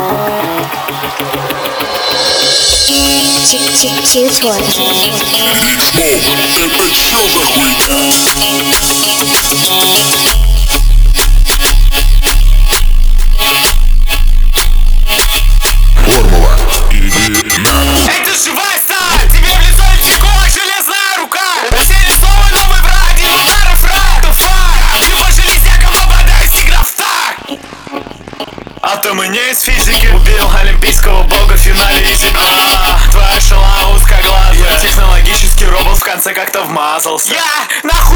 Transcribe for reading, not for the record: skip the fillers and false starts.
Формула или надо. Эй, ты живая сталь, тебе в лицо летит кулак, железная рука. Посели снова новый враг, не удары фраг, то факт. Ты по железякам обладаешь игра в так. Атомы не из физики. Убил олимпийского бога в финале изи. Твоя шла узкоглазая. Технологический робот в конце как-то вмазался. Я нахуй